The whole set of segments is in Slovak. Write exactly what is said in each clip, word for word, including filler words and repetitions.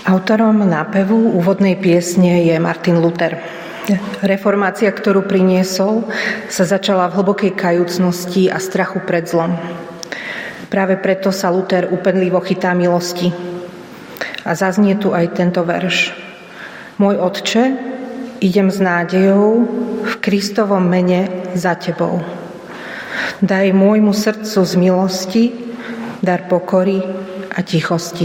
Autorom nápevu úvodnej piesne je Martin Luther. Reformácia, ktorú priniesol, sa začala v hlbokej kajúcnosti a strachu pred zlom. Práve preto sa Luther úpenlivo chytá milosti. A zaznie tu aj tento verš. Môj Otče, idem s nádejou v Kristovom mene za tebou. Daj môjmu srdcu z milosti dar pokory a tichosti.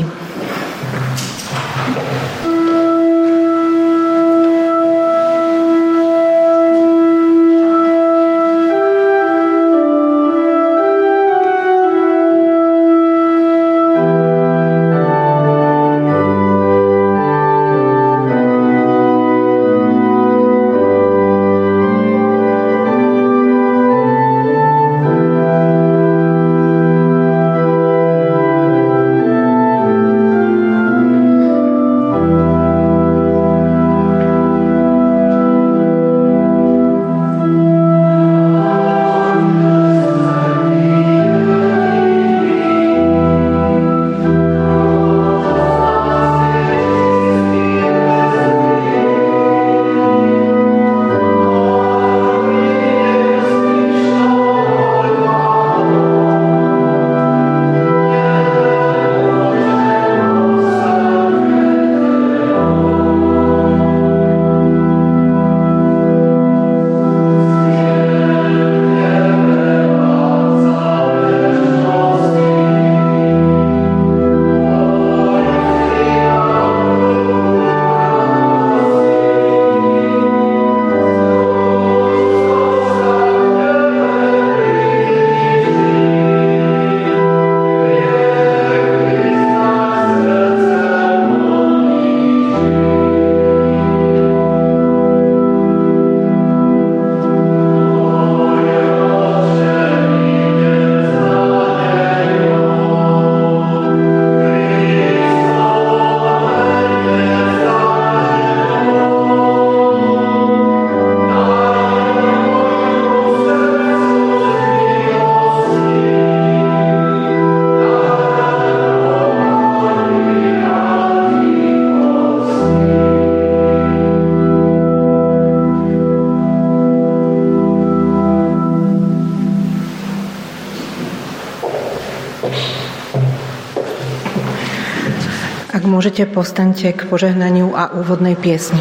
Môžete, postaňte k požehnaniu a úvodnej piesni.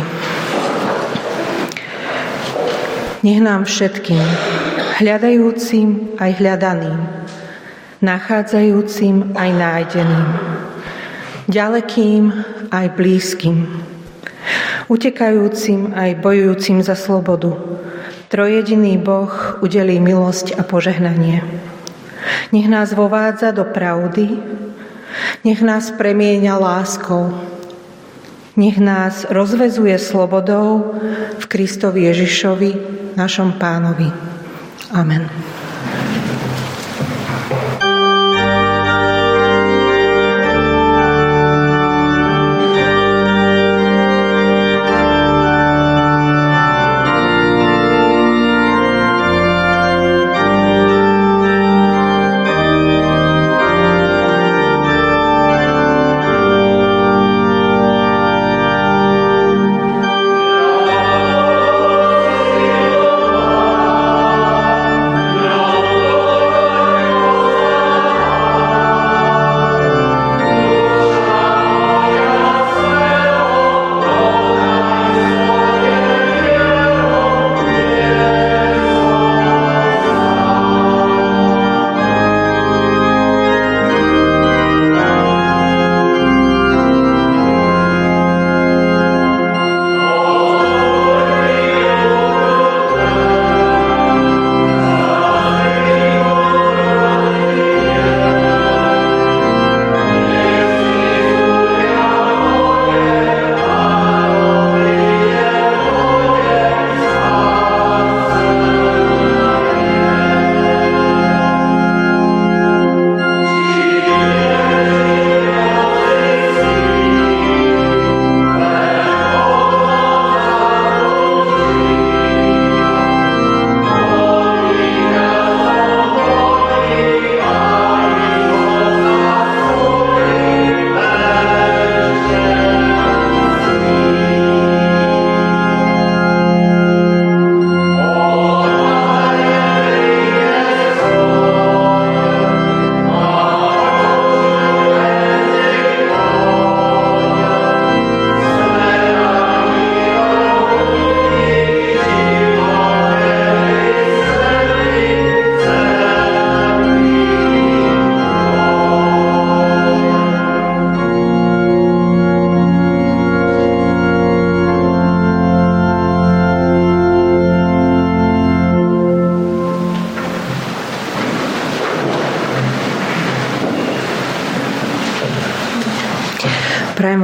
Nech nám všetkým, hľadajúcim aj hľadaným, nachádzajúcim aj nájdeným, ďalekým aj blízkym, utekajúcim aj bojujúcim za slobodu, trojjediný Boh udelí milosť a požehnanie. Nech nás vovádza do pravdy, nech nás premieňa láskou. Nech nás rozvezuje slobodou v Kristovi Ježišovi, našom Pánovi. Amen. Yeah.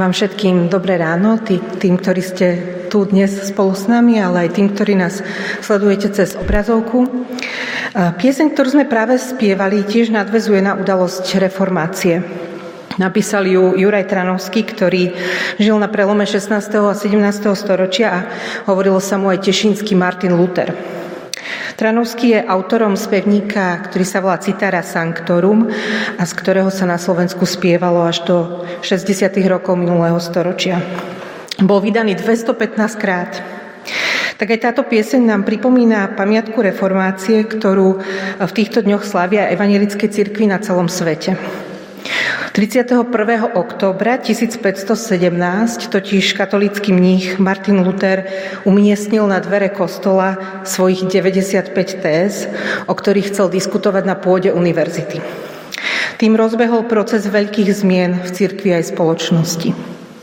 vám všetkým dobré ráno, tý, tým, ktorí ste tu dnes spolu s nami, ale aj tým, ktorí nás sledujete cez obrazovku. Pieseň, ktorú sme práve spievali, tiež nadväzuje na udalosť reformácie. Napísal ju Juraj Tranovský, ktorý žil na prelome šestnásteho a sedemnásteho storočia a hovorilo sa mu aj tešínsky Martin Luther. Tranovský je autorom spevníka, ktorý sa volá Citara Sanctorum a z ktorého sa na Slovensku spievalo až do šesťdesiatych rokov minulého storočia. Bol vydaný dvestopätnásť krát. Tak aj táto pieseň nám pripomína pamiatku reformácie, ktorú v týchto dňoch slávia evanjelické cirkvi na celom svete. tridsiateho prvého októbra tisícpäťstosedemnásť totiž katolícky mních Martin Luther umiestnil na dvere kostola svojich deväťdesiatpäť téz, o ktorých chcel diskutovať na pôde univerzity. Tým rozbehol proces veľkých zmien v cirkvi aj spoločnosti.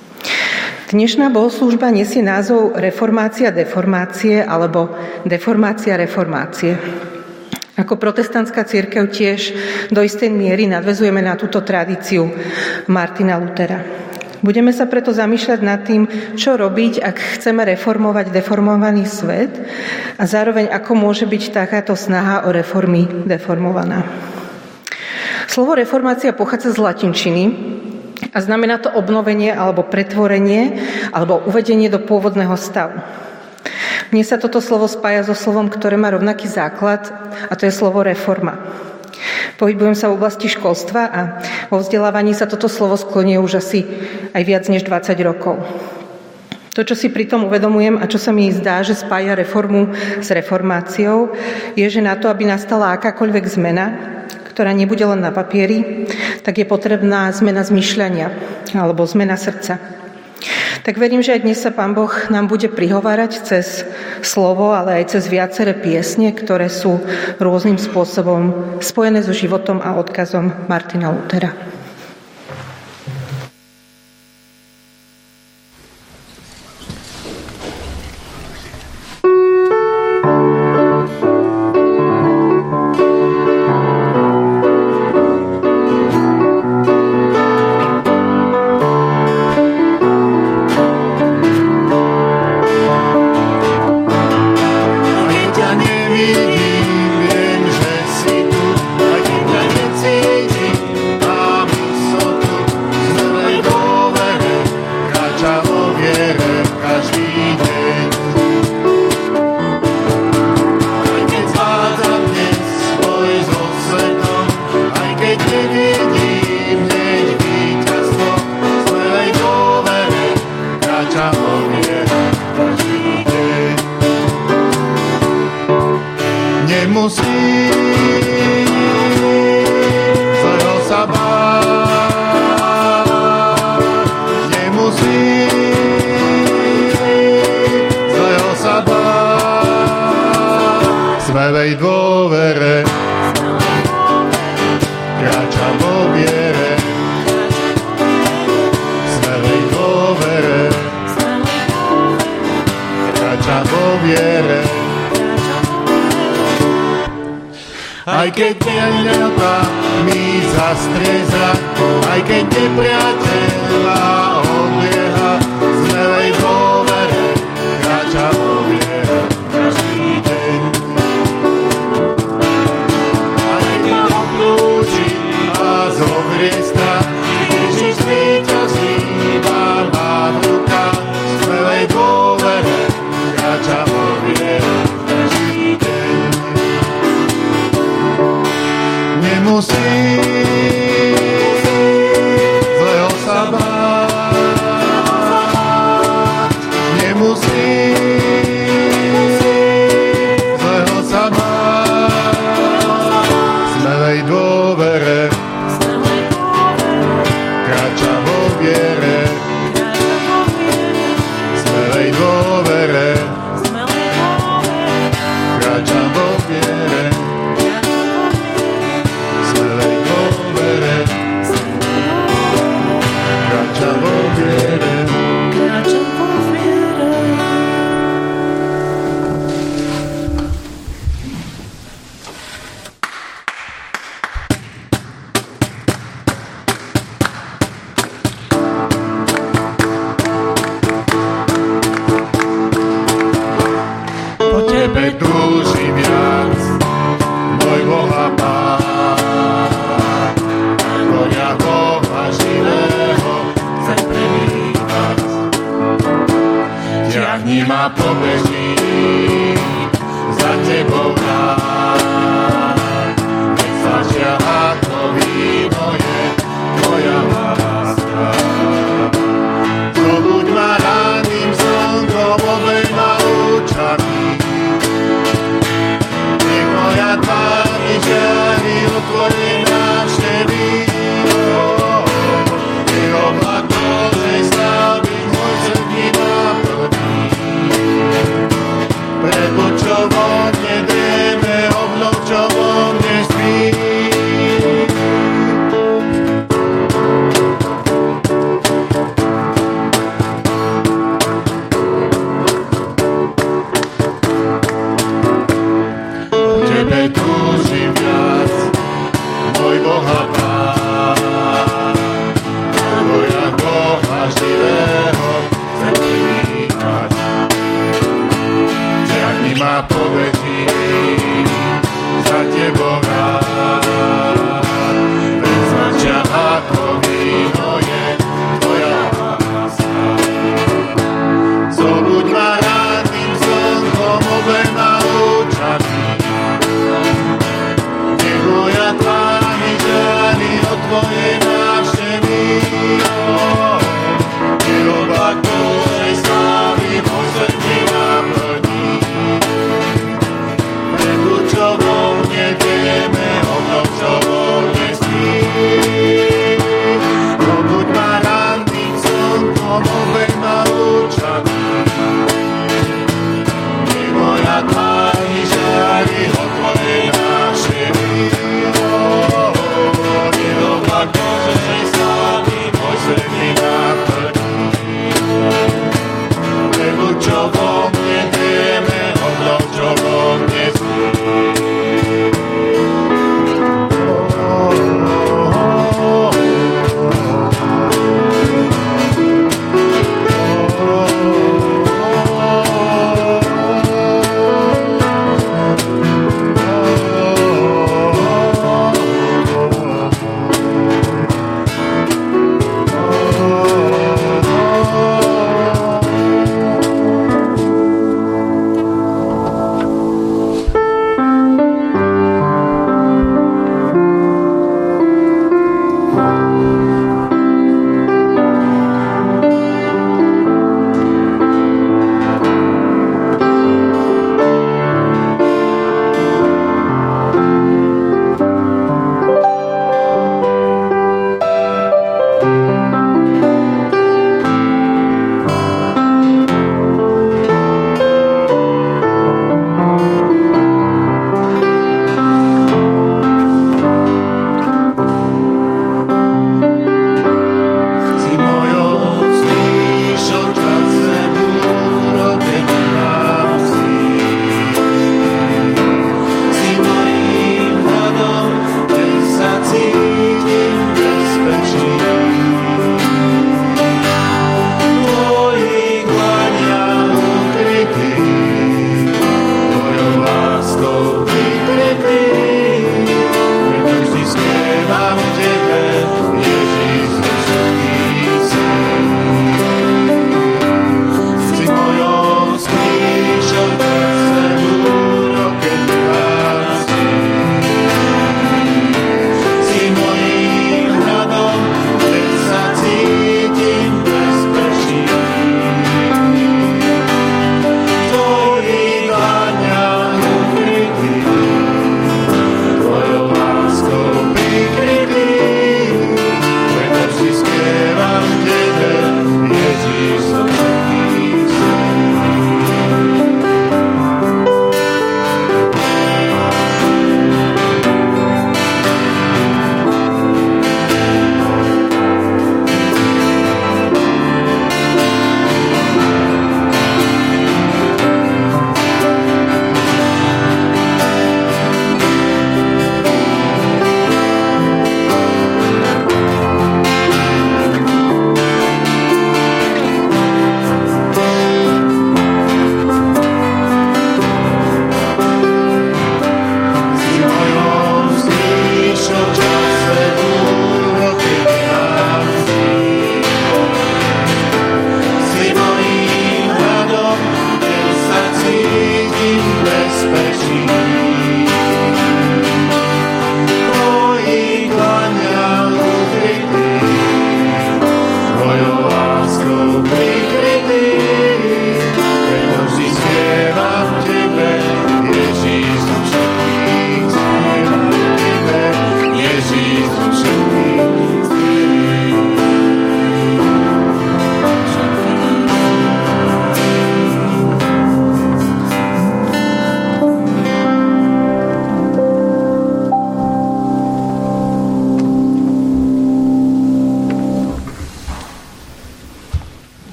Dnešná bohoslúžba nesie názov Reformácia deformácie alebo Deformácia reformácie. Ako protestantská cirkev tiež do istej miery nadväzujeme na túto tradíciu Martina Luthera. Budeme sa preto zamýšľať nad tým, čo robiť, ak chceme reformovať deformovaný svet a zároveň ako môže byť takáto snaha o reformy deformovaná. Slovo reformácia pochádza z latinčiny a znamená to obnovenie alebo pretvorenie alebo uvedenie do pôvodného stavu. Mne sa toto slovo spája so slovom, ktoré má rovnaký základ, a to je slovo reforma. Pohybujem sa v oblasti školstva a vo vzdelávaní sa toto slovo sklonie už asi aj viac než dvadsať rokov. To, čo si pritom uvedomujem a čo sa mi zdá, že spája reformu s reformáciou, je, že na to, aby nastala akákoľvek zmena, ktorá nebude len na papieri, tak je potrebná zmena zmýšľania alebo zmena srdca. Tak verím, že aj dnes sa Pán Boh nám bude prihovárať cez slovo, ale aj cez viaceré piesne, ktoré sú rôznym spôsobom spojené so životom a odkazom Martina Luthera. Aj keď neľa mi zastrieza, aj keď nepriateľa odlieha, smelej dôvere, kráča vo viere každý deň. Aj keď ma obklúči a zobrie strach, Ježiš víťazí, Pán má v rukách, smelej dôvere, kráča vo viere každý deň. Nemusí zlého sa báť, nemusí zlého sa báť, smelej dôvere, kráča vo viere, smelej dôvere, kráča vo viere. dní ma pobeží za tebou rád. Keď slačia ako víno je tvoja láska. Zobuď ma ranným slnkom obejma očami. Nech moja tvár mi žiari od tvojej návštevy. Nech oblak Božej slávy môj srdný naplní. Pred očou vodne drieme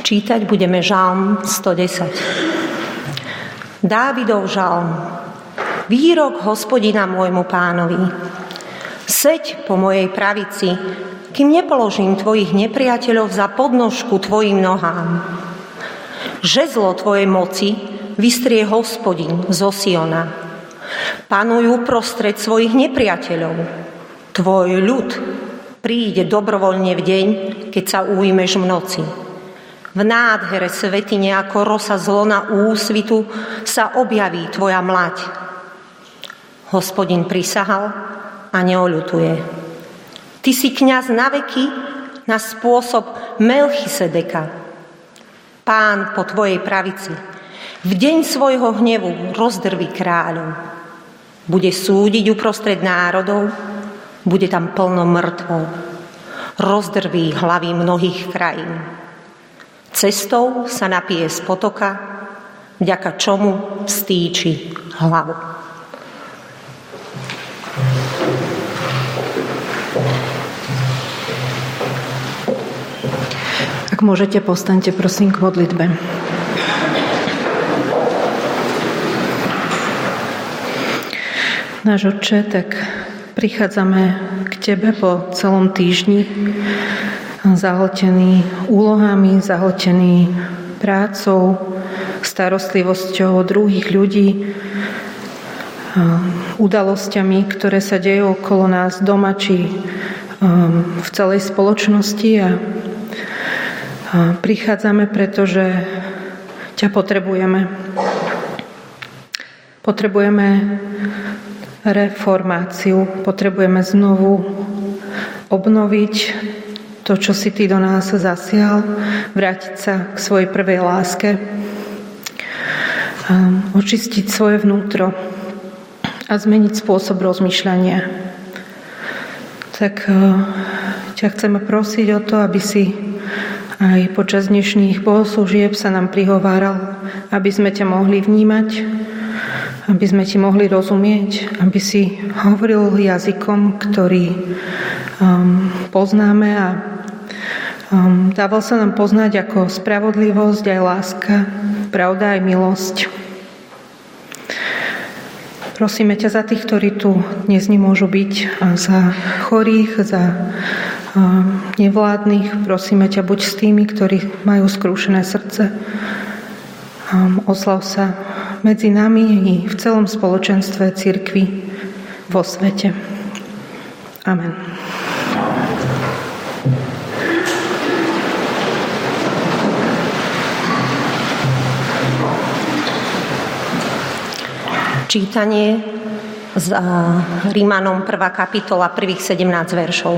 Čítať budeme žalm stodesať. Dávidov žalm. Výrok Hospodina môjmu pánovi. Seď po mojej pravici, kým nepoložím tvojich nepriateľov za podnožku tvojim nohám. Žezlo tvojej moci vystrie Hospodin zo Siona. Panujú prostred svojich nepriateľov. Tvoj ľud príde dobrovoľne v deň, keď sa ujmeš v noci. V nádhere svätyne ako rosa z lona úsvitu sa objaví tvoja mlať. Hospodin prisahal a neoľutuje. Ty si kňaz na veky na spôsob Melchisedeka. Pán po tvojej pravici v deň svojho hnevu rozdrví kráľov. Bude súdiť uprostred národov, bude tam plno mŕtvol. Rozdrví hlavy mnohých krajín. Cestou sa napije z potoka, vďaka čomu stýči hlavu. Ak môžete, postaňte prosím k modlitbe. Náš Otče, tak prichádzame k Tebe po celom týždni, zahltený úlohami, zahltený prácou, starostlivosťou o druhých ľudí, udalosťami, ktoré sa dejú okolo nás doma či v celej spoločnosti. A prichádzame, pretože ťa potrebujeme. Potrebujeme reformáciu, potrebujeme znovu obnoviť to, čo si Ty do nás zasial, vrátiť sa k svojej prvej láske, očistiť svoje vnútro a zmeniť spôsob rozmýšľania. Tak ťa chceme prosiť o to, aby si aj počas dnešných bohoslúžieb sa nám prihováral, aby sme ťa mohli vnímať, aby sme ti mohli rozumieť, aby si hovoril jazykom, ktorý um, poznáme a um, dával sa nám poznať ako spravodlivosť, aj láska, pravda, aj milosť. Prosíme ťa za tých, ktorí tu dnes nemôžu byť, a za chorých, za um, nevládnych. Prosíme ťa, buď s tými, ktorí majú skrúšené srdce. Um, oslav sa medzi nami i v celom spoločenstve cirkvi vo svete. Amen. Čítanie z Rímanom prvá kapitola, prvých sedemnásť veršov.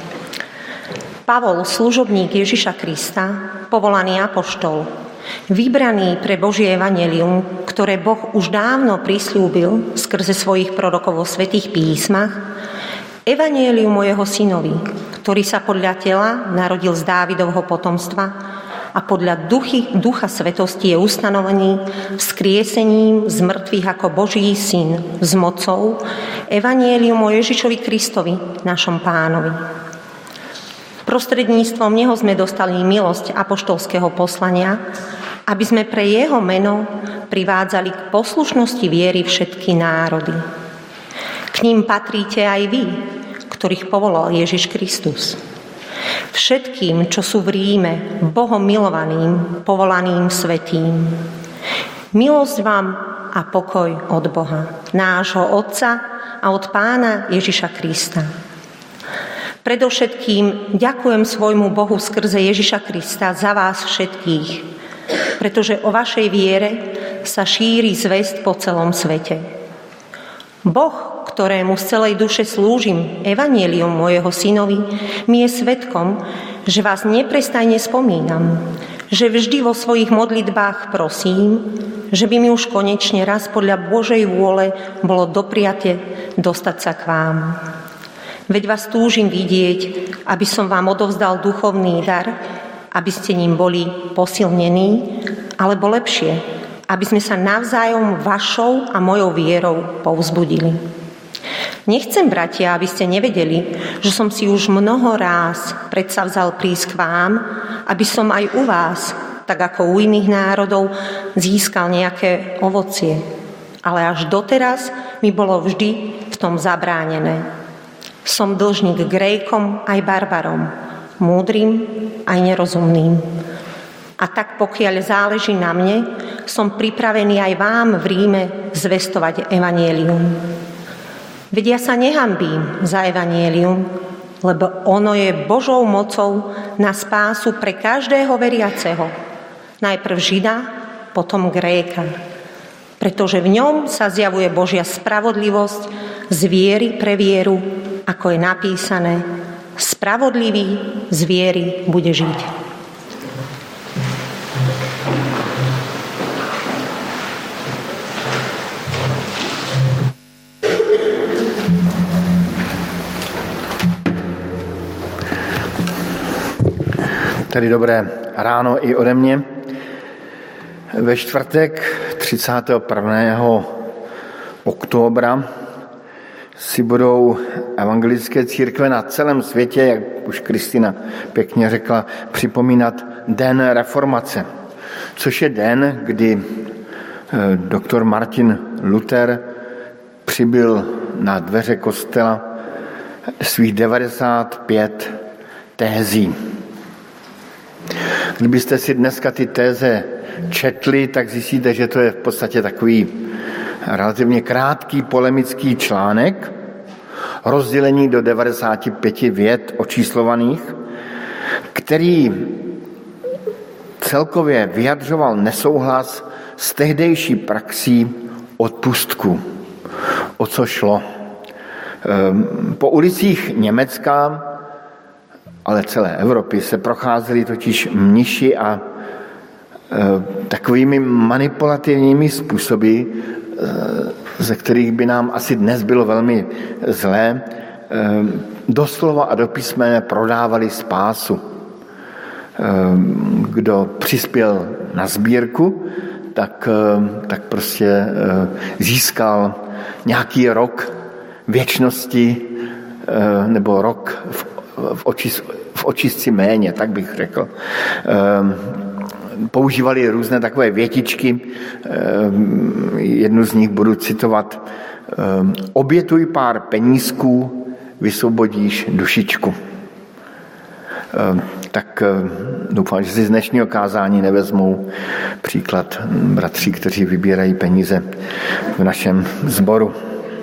Pavol, služobník Ježiša Krista, povolaný apoštol, vybraný pre Božie evanjelium, ktoré Boh už dávno prisľúbil skrze svojich prorokov vo svätých písmach, evanjelium o jeho synovi, ktorý sa podľa tela narodil z Dávidovho potomstva a podľa duchy, ducha svetosti je ustanovený vzkriesením z mŕtvych ako Boží syn s mocou, evanjelium o Ježišovi Kristovi, našom pánovi. Prostredníctvom neho sme dostali milosť apoštolského poslania, aby sme pre jeho meno privádzali k poslušnosti viery všetky národy. K ním patríte aj vy, ktorých povolal Ježiš Kristus. Všetkým, čo sú v Ríme, Bohom milovaným, povolaným svätým. Milosť vám a pokoj od Boha, nášho Otca a od Pána Ježiša Krista. Predovšetkým ďakujem svojmu Bohu skrze Ježiša Krista za vás všetkých, pretože o vašej viere sa šíri zvesť po celom svete. Boh, ktorému z celej duše slúžim, evanjelium môjho synovi, mi je svedkom, že vás neprestajne spomínam, že vždy vo svojich modlitbách prosím, že by mi už konečne raz podľa Božej vôle bolo dopriate dostať sa k vám. Veď vás túžim vidieť, aby som vám odovzdal duchovný dar, aby ste ním boli posilnení, alebo lepšie, aby sme sa navzájom vašou a mojou vierou povzbudili. Nechcem, bratia, aby ste nevedeli, že som si už mnoho ráz predsavzal prísť k vám, aby som aj u vás tak ako u iných národov, získal nejaké ovocie. Ale až doteraz mi bolo vždy v tom zabránené. Som dlžník Grékom aj barbarom, múdrym aj nerozumným. A tak pokiaľ záleží na mne, som pripravený aj vám v Ríme zvestovať evanjelium. Veď ja sa nehanbím za evanjelium, lebo ono je Božou mocou na spásu pre každého veriaceho. Najprv Žida, potom Gréka. Pretože v ňom sa zjavuje Božia spravodlivosť z viery pre vieru, ako je napísané, spravodlivý z viery bude žiť. Tady dobré ráno i ode mě. Ve čtvrtek třicátého prvního oktobra si budou evangelické církve na celém světě, jak už Kristina pěkně řekla, připomínat Den reformace, což je den, kdy doktor Martin Luther přibyl na dveře kostela svých devadesát pět tézí. Kdybyste si dneska ty téze četli, tak zjistíte, že to je v podstatě takový relativně krátký polemický článek, rozdělený do devadesáti pěti vět očíslovaných, který celkově vyjadřoval nesouhlas s tehdejší praxí odpustku. O co šlo? Po ulicích Německa, ale celé Evropy se procházeli totiž mniši a e, takovými manipulativními způsoby, e, ze kterých by nám asi dnes bylo velmi zlé, e, doslova a do písmene prodávali spásu. E, kdo přispěl na sbírku, tak, e, tak prostě e, získal nějaký rok věčnosti e, nebo rok v V, očist, v očistci méně, tak bych řekl. Ehm, používali různé takové větičky, ehm, jednu z nich budu citovat. Ehm, obětuj pár penízků, vysvobodíš dušičku. Ehm, tak ehm, doufám, že si z dnešního kázání nevezmou příklad bratří, kteří vybírají peníze v našem sboru.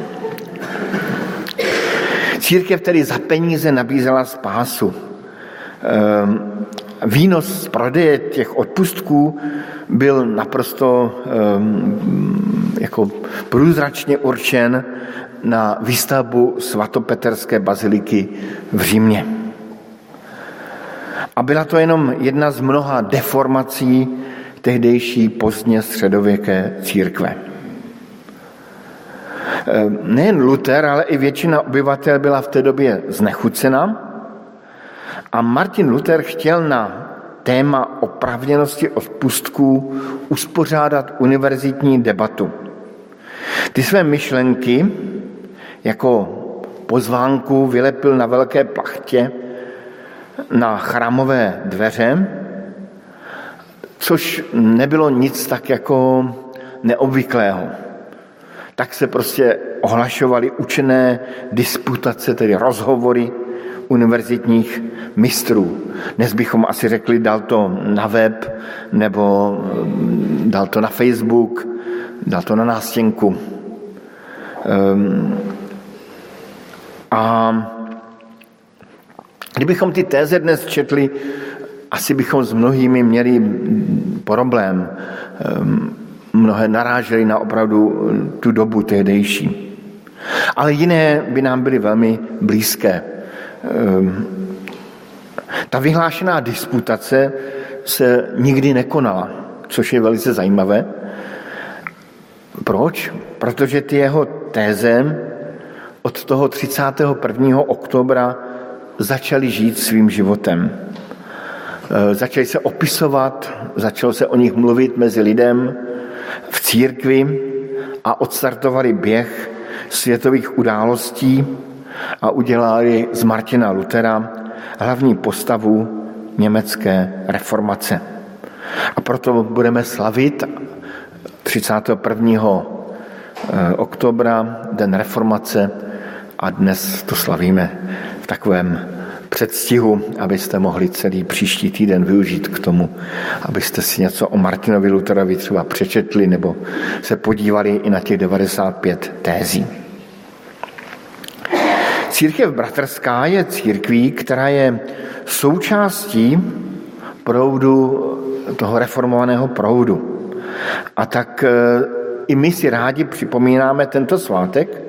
Církev tedy za peníze nabízela spásu. Výnos z prodeje těch odpustků byl naprosto jako průzračně určen na výstavbu svatopetrské baziliky v Římě. A byla to jenom jedna z mnoha deformací tehdejší pozdně středověké církve. Nejen Luther, ale i většina obyvatel byla v té době znechucena a Martin Luther chtěl na téma oprávněnosti odpustků uspořádat univerzitní debatu. Ty své myšlenky jako pozvánku vylepil na velké plachtě na chrámové dveře, což nebylo nic tak jako neobvyklého. Tak se prostě ohlašovaly učené disputace, tedy rozhovory univerzitních mistrů. Dnes bychom asi řekli, dal to na web, nebo dal to na Facebook, dal to na nástěnku. Um, a kdybychom ty téze dnes četli, asi bychom s mnohými měli problém. Um, Mnohé narážely na opravdu tu dobu tehdejší. Ale jiné by nám byly velmi blízké. Ta vyhlášená disputace se nikdy nekonala, což je velice zajímavé. Proč? Protože ty jeho téze od toho třicátého prvního oktobra začaly žít svým životem. Začaly se opisovat, začalo se o nich mluvit mezi lidem, v církvi a odstartovali běh světových událostí a udělali z Martina Luthera hlavní postavu německé reformace. A proto budeme slavit třicátého prvního oktobra, den reformace, a dnes to slavíme v takovém předstihu, abyste mohli celý příští týden využít k tomu, abyste si něco o Martinovi Lutherovi třeba přečetli nebo se podívali i na těch devadesát pět tézí. Církev bratrská je církví, která je součástí proudu, toho reformovaného proudu. A tak i my si rádi připomínáme tento svátek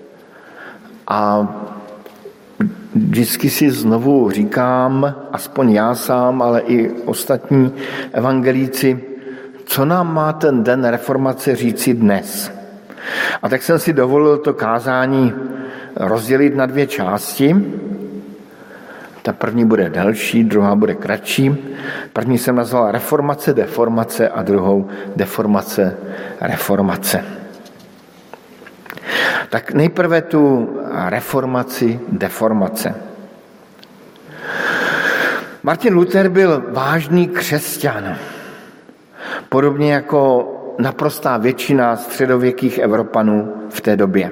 a vždycky si znovu říkám, aspoň já sám, ale i ostatní evangelíci, co nám má ten den reformace říci dnes. A tak jsem si dovolil to kázání rozdělit na dvě části. Ta první bude delší, druhá bude kratší. První jsem nazval reformace, deformace a druhou deformace, reformace. Tak nejprve tu reformaci, deformace. Martin Luther byl vážný křesťan, podobně jako naprostá většina středověkých Evropanů v té době.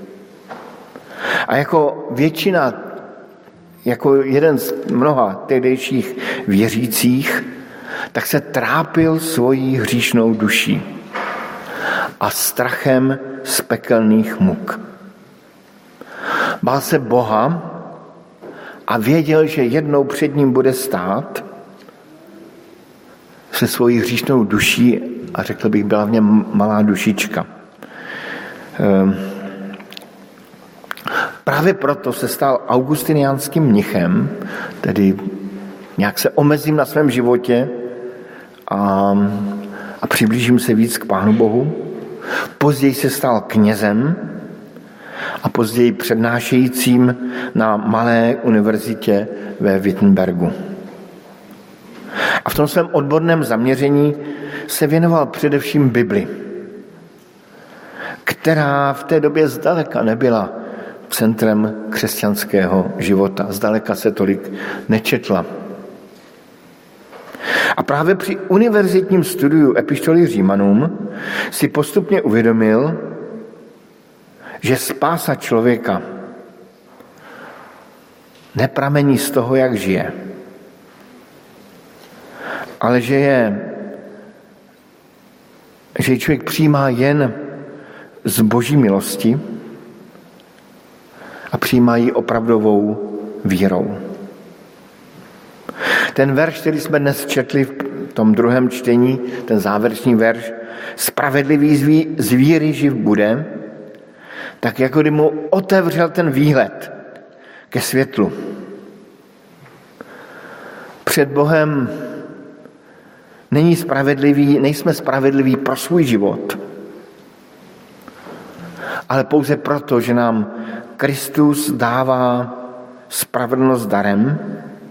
A jako většina, jako jeden z mnoha tehdejších věřících, tak se trápil svojí hříšnou duší a strachem z pekelných muk. Bál se Boha a věděl, že jednou před ním bude stát se svojí hříšnou duší, a řekl bych, byla v něm malá dušička. Právě proto se stal augustiniánským mnichem, tedy nějak se omezím na svém životě a, a přiblížím se víc k Pánu Bohu. Později se stal knězem a později přednášejícím na malé univerzitě ve Wittenbergu. A v tom svém odborném zaměření se věnoval především Bibli, která v té době zdaleka nebyla centrem křesťanského života. Zdaleka se tolik nečetla. A právě při univerzitním studiu epištoly Římanům si postupně uvědomil, že spása člověka nepramení z toho, jak žije, ale že je že člověk přijímá jen z Boží milosti a přijímá ji opravdovou vírou. Ten verš, který jsme dnes četli v tom druhém čtení, ten závěrečný verš, spravedlivý z víry živ bude, tak jako kdy mu otevřel ten výhled ke světlu. Před Bohem není spravedlivý, nejsme spravedliví pro svůj život, ale pouze proto, že nám Kristus dává spravedlnost darem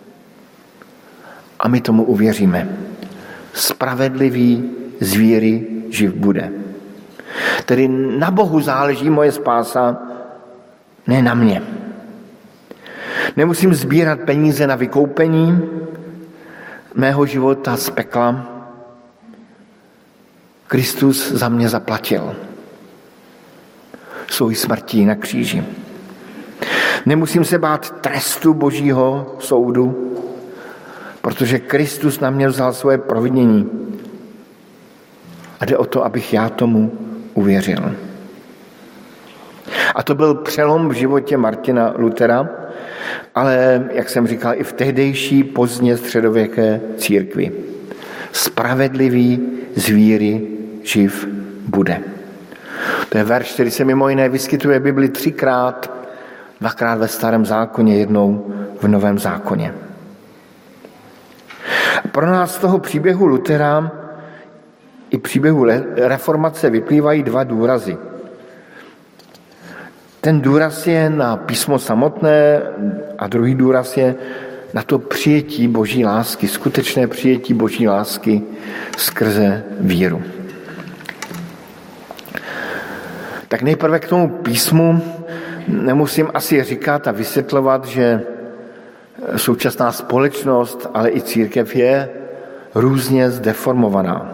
a my tomu uvěříme. Spravedlivý z víry živ bude. Tedy na Bohu záleží moje spása, ne na mě. Nemusím sbírat peníze na vykoupení mého života z pekla. Kristus za mě zaplatil svou smrtí na kříži. Nemusím se bát trestu Božího soudu, protože Kristus na mě vzal svoje provinění. A jde o to, abych já tomu uvěřil. A to byl přelom v životě Martina Luthera, ale, jak jsem říkal, i v tehdejší pozdně středověké církvi. Spravedlivý z víry živ bude. To je verš, který se mimo jiné vyskytuje v Bibli třikrát, dvakrát ve Starém zákoně, jednou v Novém zákoně. Pro nás z toho příběhu Luthera i příběhu reformace vyplývají dva důrazy. Ten důraz je na písmo samotné a druhý důraz je na to přijetí Boží lásky, skutečné přijetí Boží lásky skrze víru. Tak nejprve k tomu písmu nemusím asi říkat a vysvětlovat, že současná společnost, ale i církev je různě zdeformovaná.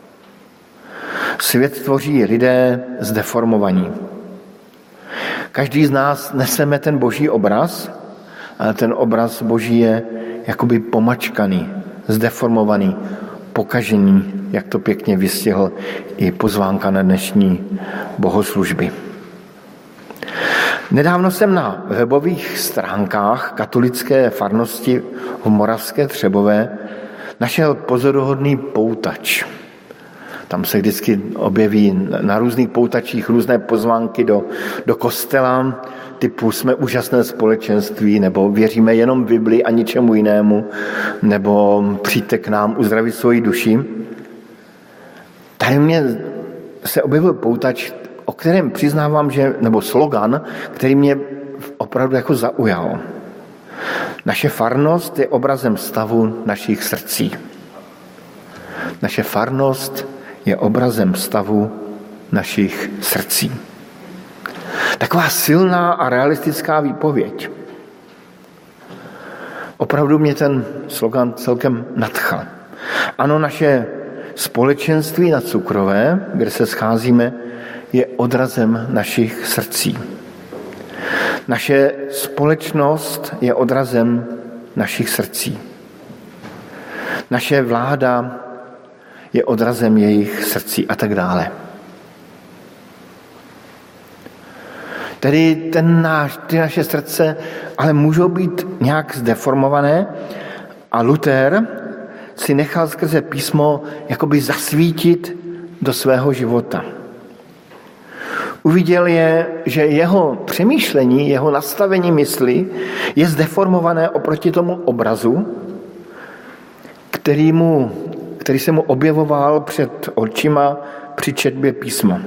Svět tvoří lidé zdeformovaní. Každý z nás neseme ten boží obraz, ale ten obraz boží je jakoby pomačkaný, zdeformovaný, pokažený, jak to pěkně vystihl i pozvánka na dnešní bohoslužby. Nedávno jsem na webových stránkách katolické farnosti v Moravské Třebové našel pozoruhodný poutač. Tam se vždycky objeví na různých poutačích různé pozvánky do, do kostela, typu jsme úžasné společenství, nebo věříme jenom v Bibli a ničemu jinému, nebo přijďte k nám uzdravit svoji duši. Tady mě se objevil poutač, o kterém přiznávám, že, nebo slogan, který mě opravdu jako zaujal. Naše farnost je obrazem stavu našich srdcí. Naše farnost je obrazem stavu našich srdcí. Taková silná a realistická výpověď. Opravdu mě ten slogan celkem nadchl. Ano, naše společenství na Cukrové, kde se scházíme, je odrazem našich srdcí. Naše společnost je odrazem našich srdcí. Naše vláda je odrazem jejich srdcí a tak dále. Tedy ten náš, ty naše srdce ale můžou být nějak zdeformované a Luther si nechal skrze písmo jakoby zasvítit do svého života. Uviděl je, že jeho přemýšlení, jeho nastavení mysli je zdeformované oproti tomu obrazu, který, mu, který se mu objevoval před očima při četbě písma.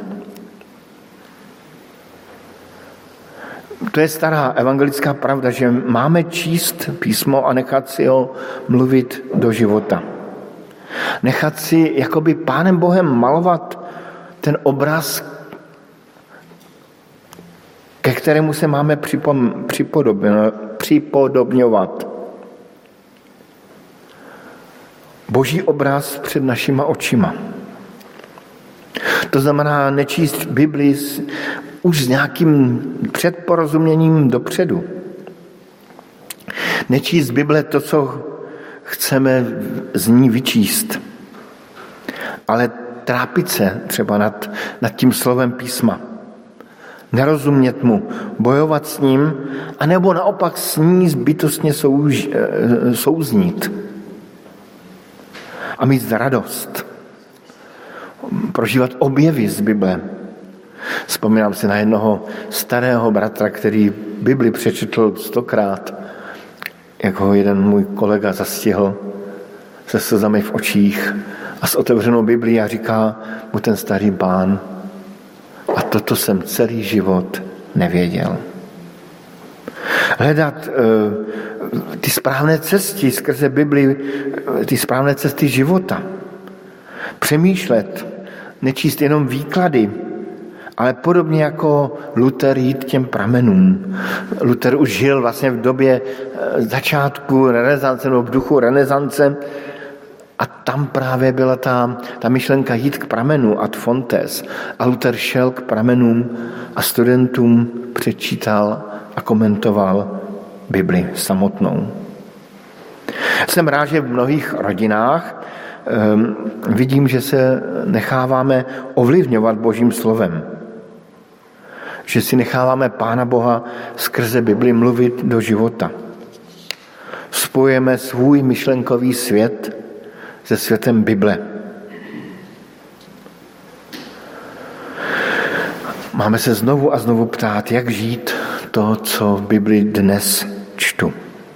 To je stará evangelická pravda, že máme číst písmo a nechat si ho mluvit do života. Nechat si jakoby Pánem Bohem malovat ten obraz, ke kterému se máme připodobňovat. Boží obraz před našima očima. To znamená nečíst Bibli už s nějakým předporozuměním dopředu. Nečíst Bible to, co chceme z ní vyčíst, ale trápit se třeba nad, nad tím slovem písma. Nerozumět mu, bojovat s ním, anebo naopak s ní zbytostně souž, souznít a mít radost. Prožívat objevy z Bible. Vzpomínám si na jednoho starého bratra, který Bibli přečetl stokrát, jak ho jeden můj kolega zastihl se slzami v očích a s otevřenou Biblí a říká mu ten starý pán: a toto jsem celý život nevěděl. Hledat uh, ty správné cesty skrze Bibli, ty správné cesty života. Přemýšlet, nečíst jenom výklady, ale podobně jako Luther jít těm pramenům. Luther už žil vlastně v době začátku renesance, nebo v duchu renesance, a tam právě byla ta, ta myšlenka jít k pramenu ad fontes. A Luther šel k pramenům a studentům přečítal a komentoval Bibli samotnou. Jsem rád, že v mnohých rodinách um, vidím, že se necháváme ovlivňovat Božím slovem. Že si necháváme Pána Boha skrze Bibli mluvit do života. Spojujeme svůj myšlenkový svět se světem Bible. Máme se znovu a znovu ptát, jak žít to, co v Bibli dnes čtu.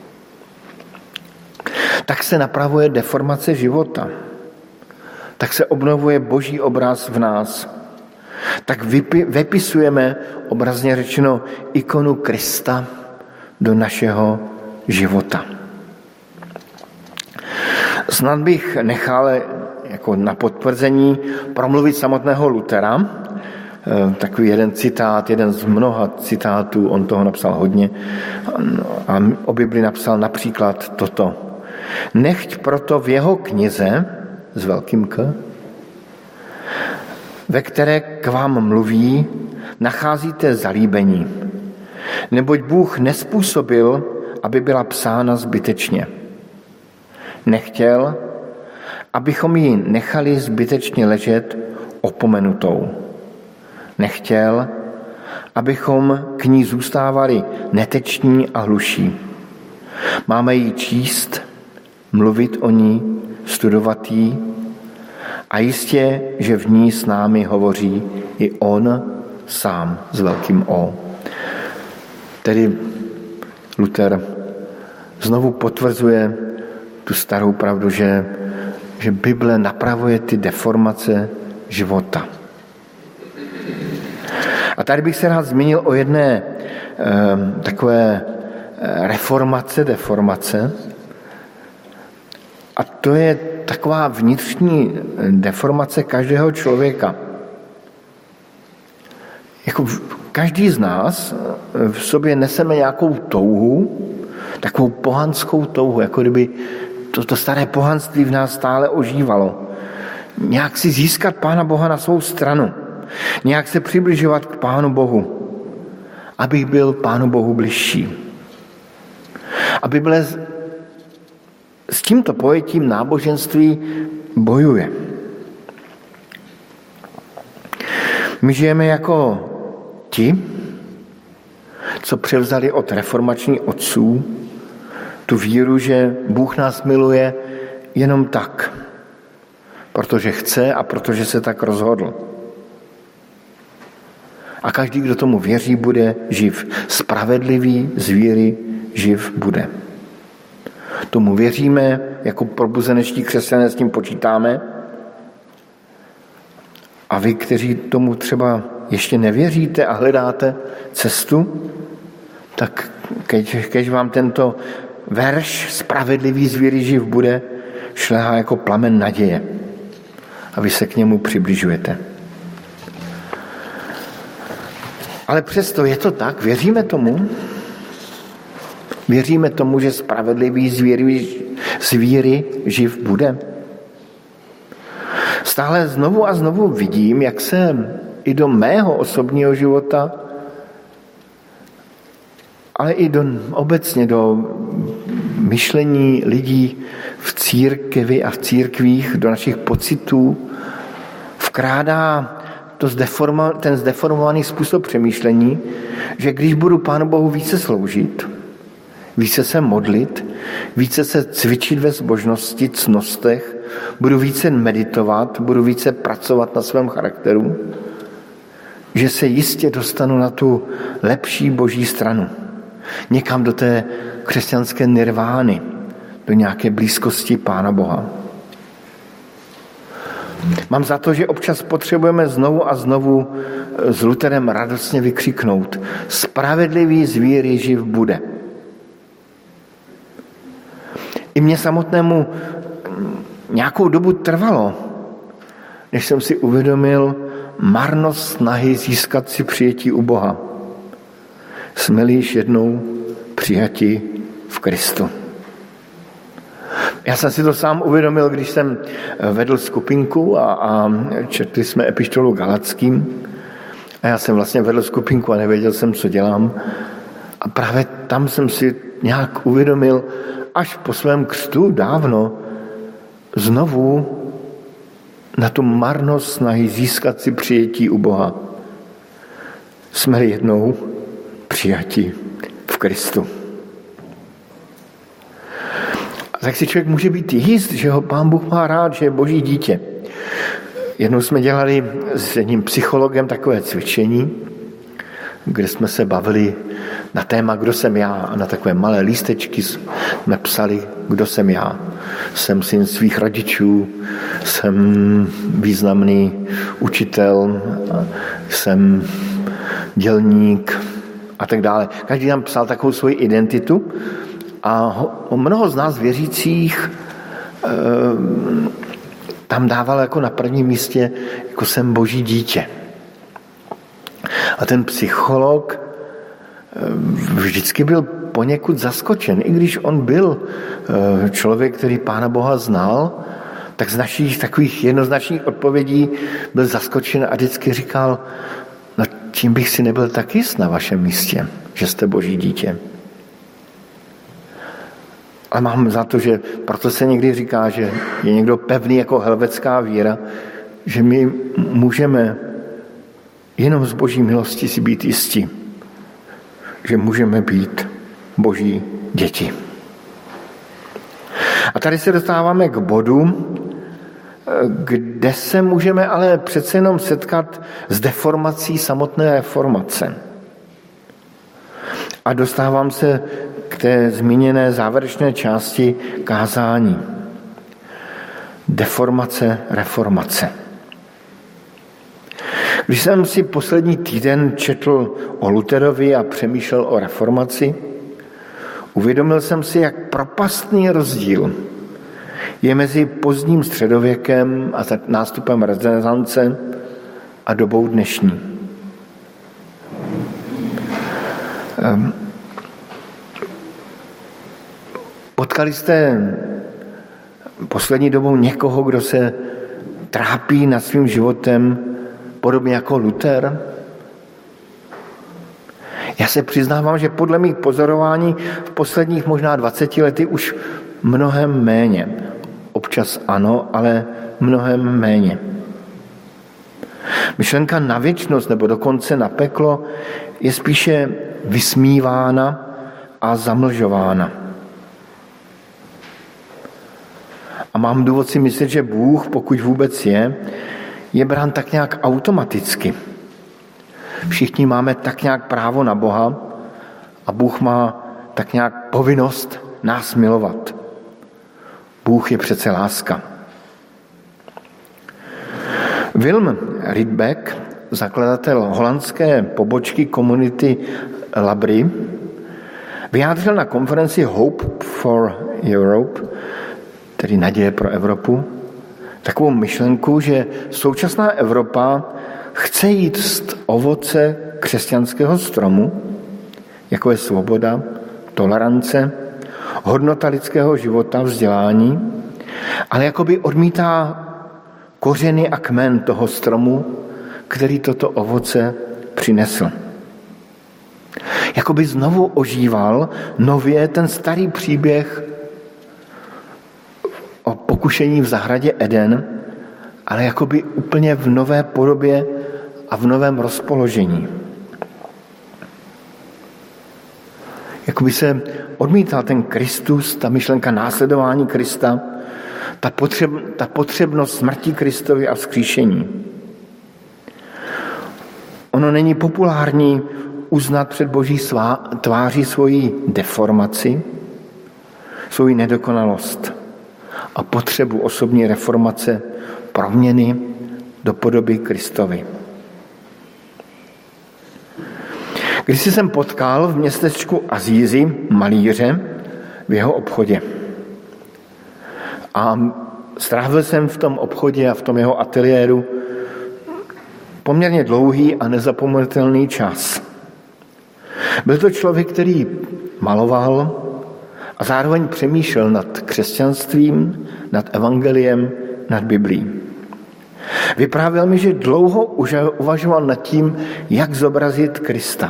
Tak se napravuje deformace života. Tak se obnovuje Boží obraz v nás. Tak vypisujeme, obrazně řečeno, ikonu Krista do našeho života. Snad bych nechal jako na potvrzení promluvit samotného Luthera. Takový jeden citát, jeden z mnoha citátů, on toho napsal hodně. A o Bibli napsal například toto. Nechť proto v jeho knize, s velkým K, ve které k vám mluví, nacházíte zalíbení. Neboť Bůh nespůsobil, aby byla psána zbytečně. Nechtěl, abychom ji nechali zbytečně ležet opomenutou. Nechtěl, abychom k ní zůstávali neteční a hluší. Máme ji číst, mluvit o ní, studovat ji a jistě, že v ní s námi hovoří i on sám s velkým O. Tedy Luther znovu potvrzuje tu starou pravdu, že, že Bible napravuje ty deformace života. A tady bych se rád zmínil o jedné eh, takové reformace, deformace. A to je taková vnitřní deformace každého člověka. Jako každý z nás v sobě neseme nějakou touhu, takovou pohanskou touhu, jako kdyby to, to staré pohanství v nás stále ožívalo. Nějak si získat Pána Boha na svou stranu. Nějak se přibližovat k Pánu Bohu, abych byl Pánu Bohu bližší. A Bible s tímto pojetím náboženství bojuje. My žijeme jako ti, co převzali od reformačních otců tu víru, že Bůh nás miluje jenom tak, protože chce a protože se tak rozhodl. A každý, kdo tomu věří, bude živ. Spravedlivý z víry živ bude. Tomu věříme, jako probuzenečtí křesťané s tím počítáme. A vy, kteří tomu třeba ještě nevěříte a hledáte cestu, tak keď, keď vám tento verš spravedlivý z víry živ bude, šlehá jako plamen naděje. A vy se k němu přibližujete. Ale přesto je to tak, věříme tomu, věříme tomu, že spravedlivý z víry, z víry živ bude. Stále znovu a znovu vidím, jak se i do mého osobního života, ale i do, obecně do myšlení lidí v církvi a v církvích, do našich pocitů vkrádá to zdeforma, ten zdeformovaný způsob přemýšlení, že když budu Pánu Bohu více sloužit, více se modlit, více se cvičit ve zbožnosti, cnostech, budu více meditovat, budu více pracovat na svém charakteru, že se jistě dostanu na tu lepší boží stranu. Někam do té křesťanské nirvány, do nějaké blízkosti Pána Boha. Mám za to, že občas potřebujeme znovu a znovu s Lutherem radostně vykřiknout: spravedlivý z víry živ bude. I mně samotnému nějakou dobu trvalo, než jsem si uvědomil marnost snahy získat si přijetí u Boha. Jsme-li již jednou přijati v Kristu. Já jsem si to sám uvědomil, když jsem vedl skupinku a, a četli jsme epištolu Galatským. A já jsem vlastně vedl skupinku a nevěděl jsem, co dělám. A právě tam jsem si nějak uvědomil, až po svém křtu dávno, znovu na tu marnost snahy získat si přijetí u Boha. Jsme jednou přijati v Kristu. A tak si člověk může být jist, že ho Pán Bůh má rád, že je Boží dítě. Jednou jsme dělali s jedním psychologem takové cvičení, kde jsme se bavili na téma, kdo jsem já, a na takové malé lístečky jsme psali, kdo jsem já. Jsem syn svých rodičů, jsem významný učitel, jsem dělník a tak dále. Každý tam psal takovou svoji identitu a mnoho z nás věřících e, tam dával jako na prvním místě, jako jsem Boží dítě. A ten psycholog vždycky byl poněkud zaskočen. I když on byl člověk, který Pána Boha znal, tak z našich takových jednoznačných odpovědí byl zaskočen a vždycky říkal, no tím bych si nebyl tak jist na vašem místě, že jste Boží dítě. Ale mám za to, že proto se někdy říká, že je někdo pevný jako helvetská víra, že my můžeme jenom z Boží milosti si být jistí, že můžeme být Boží děti. A tady se dostáváme k bodu, kde se můžeme ale přece jenom setkat s deformací samotné reformace. A dostávám se k té zmíněné závěrečné části kázání. Deformace, reformace. Když jsem si poslední týden četl o Lutherovi a přemýšlel o reformaci, uvědomil jsem si, jak propastný rozdíl je mezi pozdním středověkem a nástupem renesance a dobou dnešní. Potkali jste poslední dobou někoho, kdo se trápí nad svým životem podobně jako Luther? Já se přiznávám, že podle mých pozorování v posledních možná dvaceti lety už mnohem méně. Občas ano, ale mnohem méně. Myšlenka na věčnost nebo dokonce na peklo je spíše vysmívána a zamlžována. A mám důvod si myslet, že Bůh, pokud vůbec je, je brán tak nějak automaticky. Všichni máme tak nějak právo na Boha a Bůh má tak nějak povinnost nás milovat. Bůh je přece láska. Wilm Rydbeck, zakladatel holandské pobočky komunity Labry, vyjádřil na konferenci Hope for Europe, tedy naděje pro Evropu, takovou myšlenku, že současná Evropa chce jíst ovoce křesťanského stromu, jako je svoboda, tolerance, hodnota lidského života, vzdělání, ale jakoby odmítá kořeny a kmen toho stromu, který toto ovoce přinesl. Jakoby znovu ožíval nově ten starý příběh o pokušení v zahradě Eden, ale jakoby úplně v nové podobě a v novém rozpoložení. Jakoby se odmítal ten Kristus, ta myšlenka následování Krista, ta, potřeb, ta potřebnost smrti Kristovi a vzkříšení. Ono není populární uznat před Boží svá, tváří svoji deformaci, svoji nedokonalost a potřebu osobní reformace, proměny do podoby Kristovi. Když jsem potkal v městečku Asízi malíře v jeho obchodě. A strávil jsem v tom obchodě a v tom jeho ateliéru poměrně dlouhý a nezapomenutelný čas. Byl to člověk, který maloval a zároveň přemýšlel nad křesťanstvím, nad evangeliem, nad Biblií. Vyprávěl mi, že dlouho uvažoval nad tím, jak zobrazit Krista.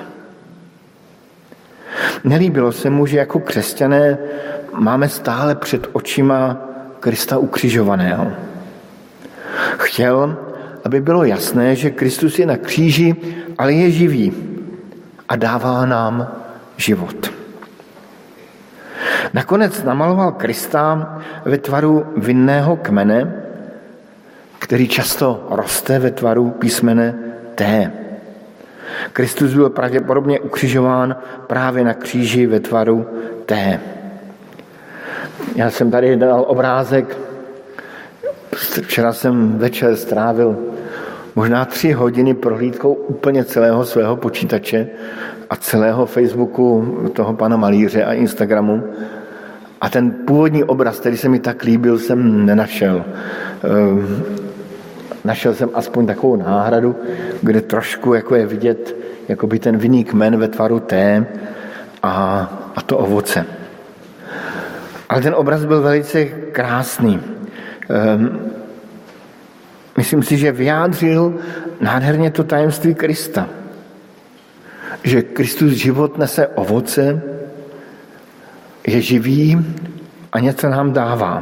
Nelíbilo se mu, že jako křesťané máme stále před očima Krista ukřižovaného. Chtěl, aby bylo jasné, že Kristus je na kříži, ale je živý a dává nám život. Nakonec namaloval Krista ve tvaru vinného kmene, který často roste ve tvaru písmene T. Kristus byl pravděpodobně ukřižován právě na kříži ve tvaru T. Já jsem tady dal obrázek. Včera jsem večer strávil možná tři hodiny prohlídkou úplně celého svého počítače a celého Facebooku toho pana malíře a Instagramu. A ten původní obraz, který se mi tak líbil, jsem nenašel. Našel jsem aspoň takovou náhradu, kde trošku jako je vidět jakoby ten vinný kmen ve tvaru T a a to ovoce. Ale ten obraz byl velice krásný. Um, myslím si, že vyjádřil nádherně to tajemství Krista. Že Kristus život nese ovoce, je živý a něco nám dává.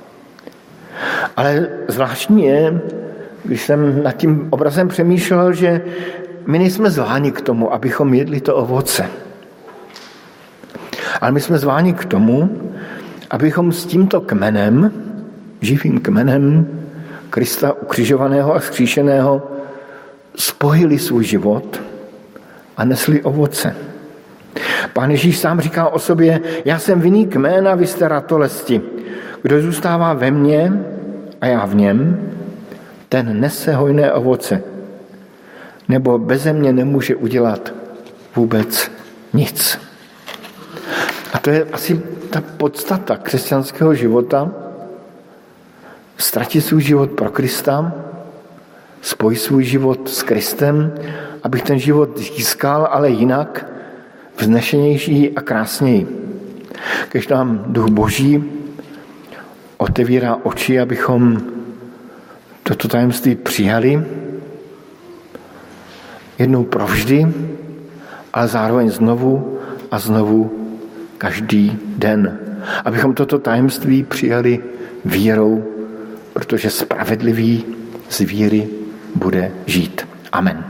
Ale zvláštní je, když jsem nad tím obrazem přemýšlel, že my nejsme zváni k tomu, abychom jedli to ovoce. Ale my jsme zváni k tomu, abychom s tímto kmenem, živým kmenem Krista ukřižovaného a vzkříšeného, spojili svůj život a nesli ovoce. Pán Ježíš sám říká o sobě, já jsem vinný kmen a vy jste ratolesti. Kdo zůstává ve mně a já v něm, ten nese hojné ovoce. Nebo beze mě nemůže udělat vůbec nic. A to je asi ta podstata křesťanského života. Ztratit svůj život pro Krista, spojit svůj život s Kristem, abych ten život získal, ale jinak, vznešenější a krásněji. Když nám Duch Boží otevírá oči, abychom toto tajemství přijali jednou provždy, ale zároveň znovu a znovu každý den. Abychom toto tajemství přijali vírou, protože spravedlivý z víry bude žít. Amen.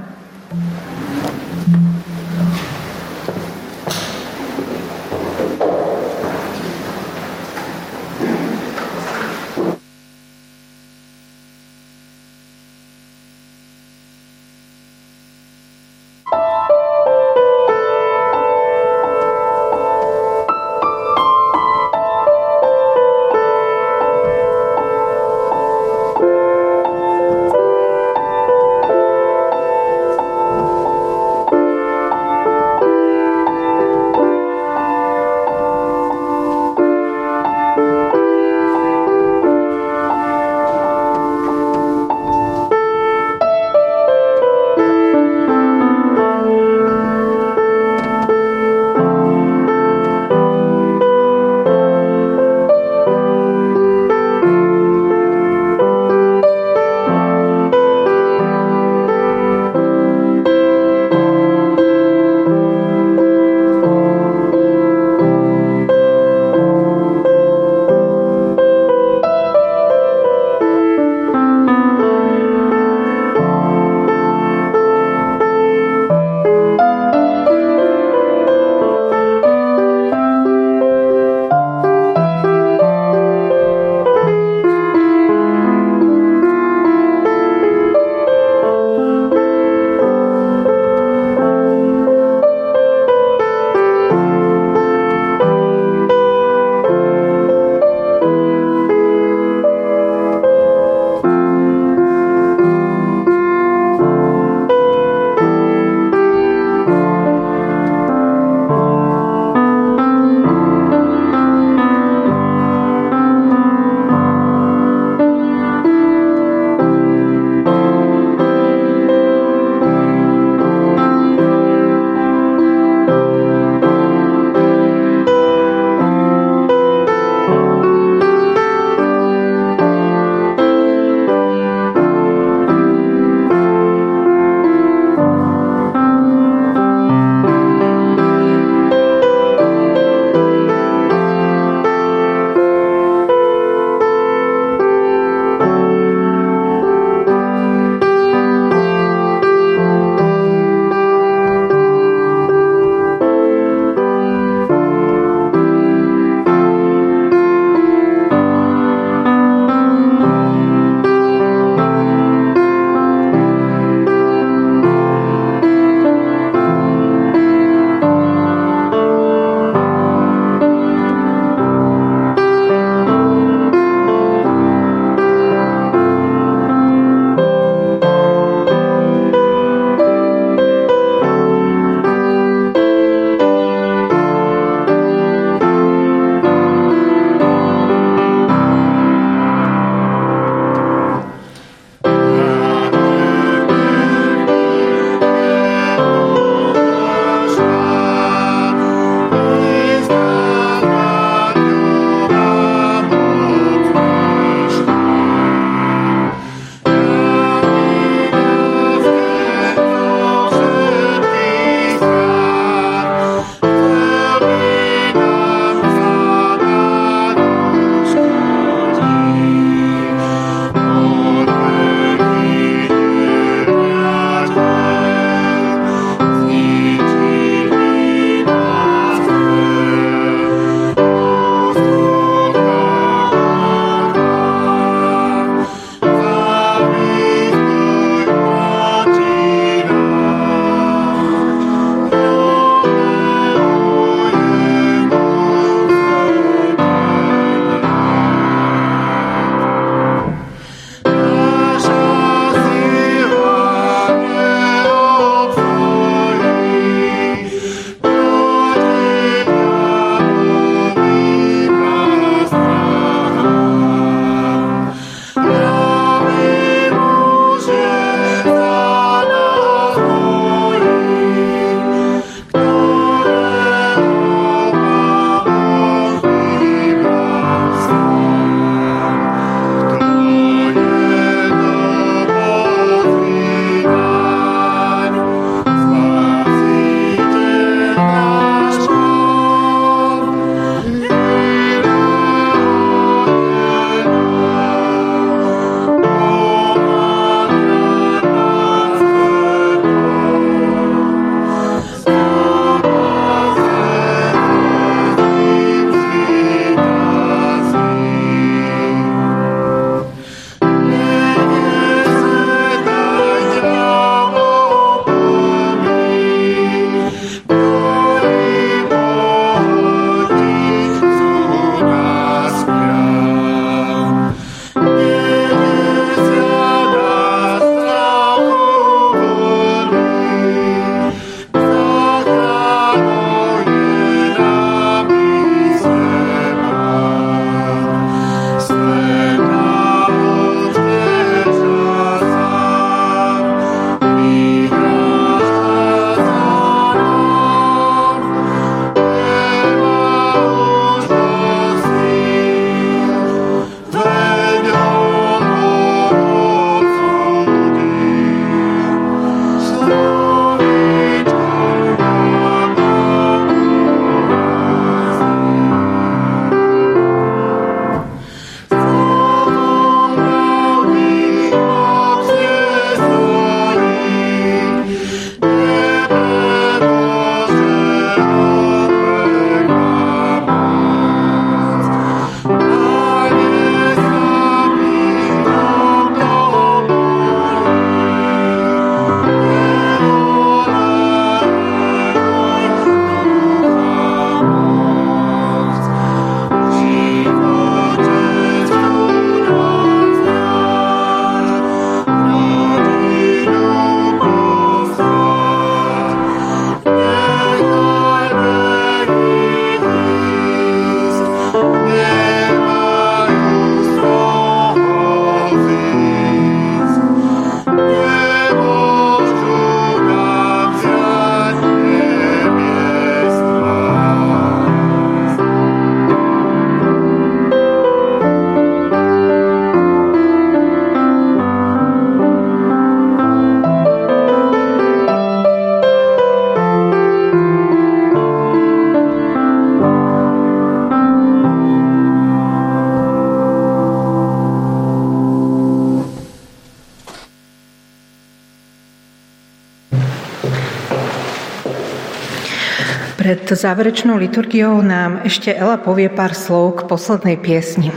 Pred záverečnou liturgiou nám ešte Ela povie pár slov k poslednej piesni.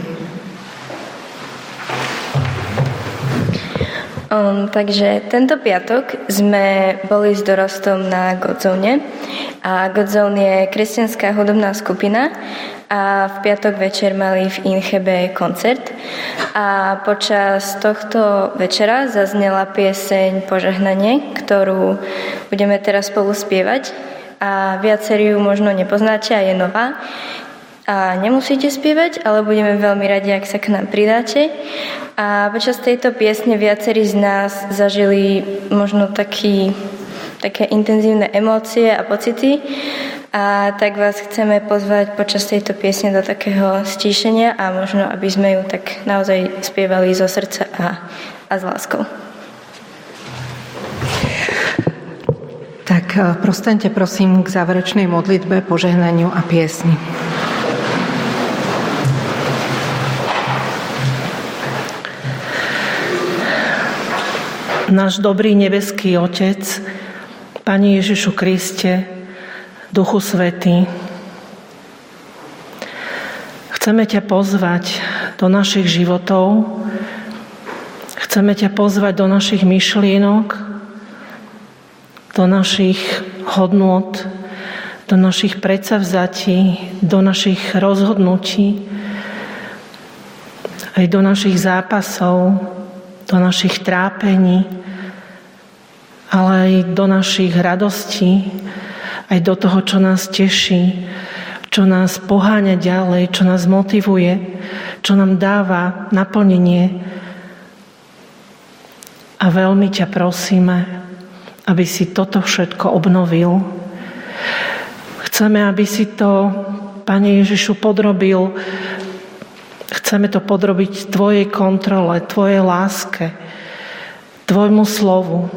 Um, takže tento piatok sme boli s dorostom na Godzone a Godzone je kresťanská hudobná skupina a v piatok večer mali v Inchebe koncert a počas tohto večera zaznela pieseň Požehnanie, ktorú budeme teraz spolu spievať a viacerí ju možno nepoznáte a je nová a nemusíte spievať, ale budeme veľmi radi, ak sa k nám pridáte. A počas tejto piesne viacerí z nás zažili možno taký, také intenzívne emócie a pocity a tak vás chceme pozvať počas tejto piesne do takého stíšenia a možno, aby sme ju tak naozaj spievali zo srdca a, a s láskou. Tak prostaňte prosím k záverečnej modlitbe, požehnaniu a piesni. Náš dobrý nebeský Otec, Pane Ježišu Kriste, Duchu Svätý, chceme ťa pozvať do našich životov, chceme ťa pozvať do našich myšlienok, do našich hodnôt, do našich predsavzatí, do našich rozhodnutí, aj do našich zápasov, do našich trápení, ale aj do našich radostí, aj do toho, čo nás teší, čo nás poháňa ďalej, čo nás motivuje, čo nám dáva naplnenie. A veľmi ťa prosíme, aby si toto všetko obnovil. Chceme, aby si to, Pane Ježišu, podrobil. Chceme to podrobiť Tvojej kontrole, Tvojej láske, Tvojmu slovu.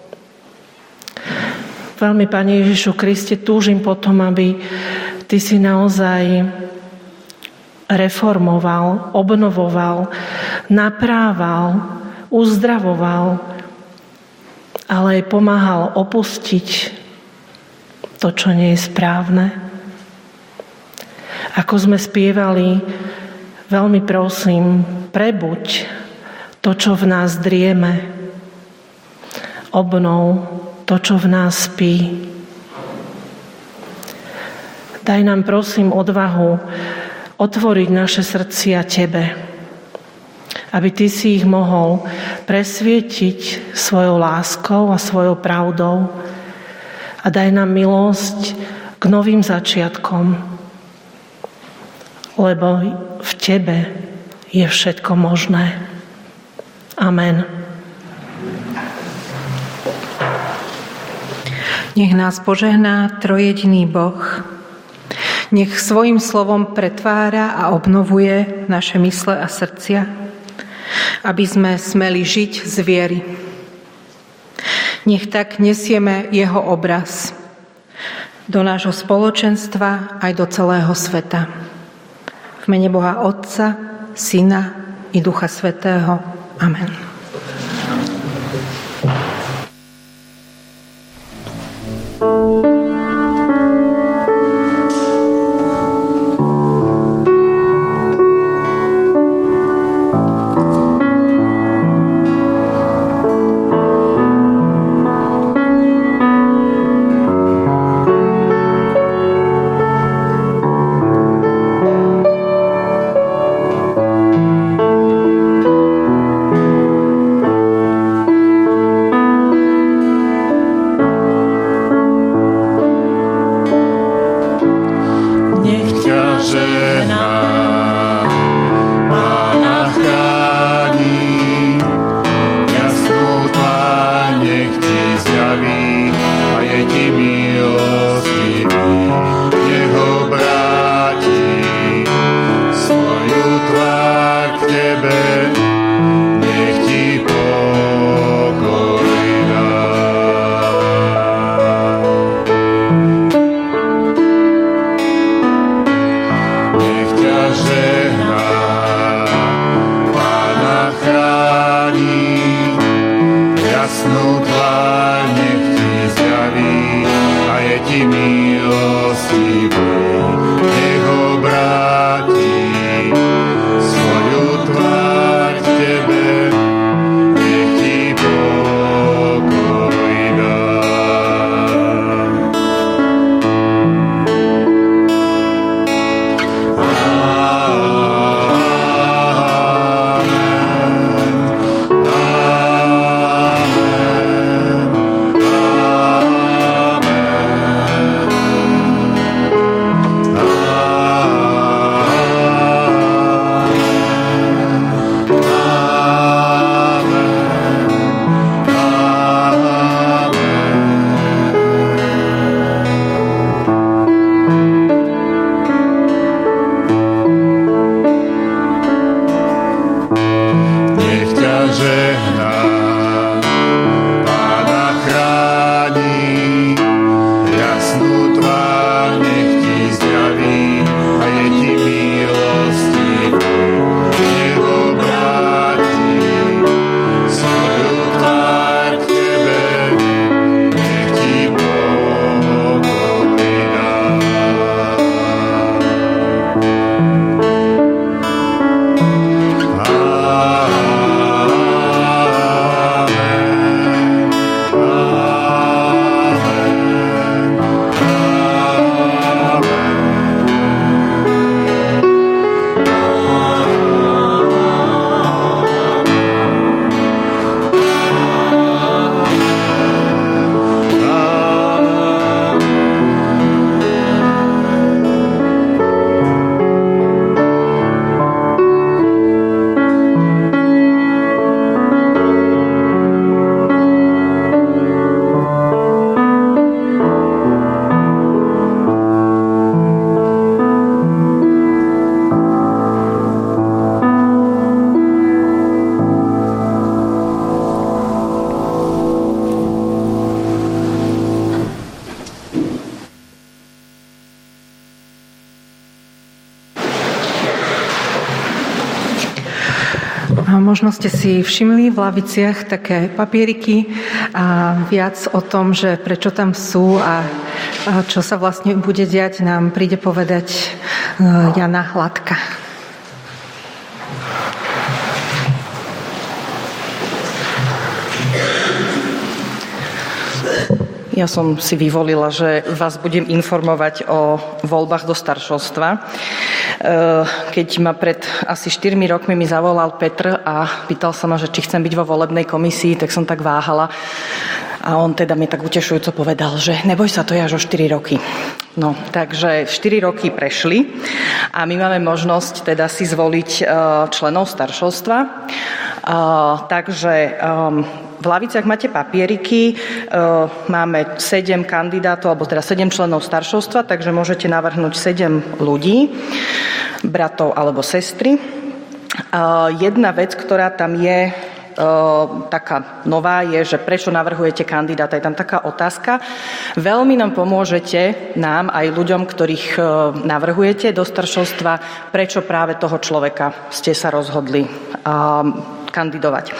Veľmi, Pane Ježišu Kriste, túžim potom, aby Ty si naozaj reformoval, obnovoval, naprával, uzdravoval, ale aj pomáhal opustiť to, čo nie je správne. Ako sme spievali, veľmi prosím, prebuď to, čo v nás drieme. Obnov to, čo v nás spí. Daj nám, prosím, odvahu otvoriť naše srdcia Tebe, aby Ty si ich mohol presvietiť svojou láskou a svojou pravdou. A daj nám milosť k novým začiatkom, lebo v Tebe je všetko možné. Amen. Nech nás požehná trojjediný Boh. Nech svojím slovom pretvára a obnovuje naše mysle a srdcia, aby sme smeli žiť z viery. Nech tak nesieme jeho obraz do nášho spoločenstva aj do celého sveta. V mene Boha Otca, Syna i Ducha Svätého. Amen. Jasnú tvár nech ti zjaví a je ti milosť. Možno ste si všimli v laviciach také papieriky a viac o tom, že prečo tam sú a čo sa vlastne bude diať, nám príde povedať Jana Hladka. Ja som si vyvolila, že vás budem informovať o voľbách do staršovstva. Keď ma pred asi štyrmi rokmi mi zavolal Petr a pýtal sa ma, že či chcem byť vo volebnej komisii, tak som tak váhala. A on teda mi tak utešujúco povedal, že neboj sa, to je až o štyri roky. No, takže štyri roky prešli a my máme možnosť teda si zvoliť členov staršovstva. Takže v laviciach máte papieriky, máme sedem kandidátov, alebo teda sedem členov staršovstva, takže môžete navrhnúť sedem ľudí, bratov alebo sestry. Jedna vec, ktorá tam je taká nová, je, že prečo navrhujete kandidáta. Je tam taká otázka. Veľmi nám pomôžete, nám aj ľuďom, ktorých navrhujete do staršovstva, prečo práve toho človeka ste sa rozhodli kandidovať.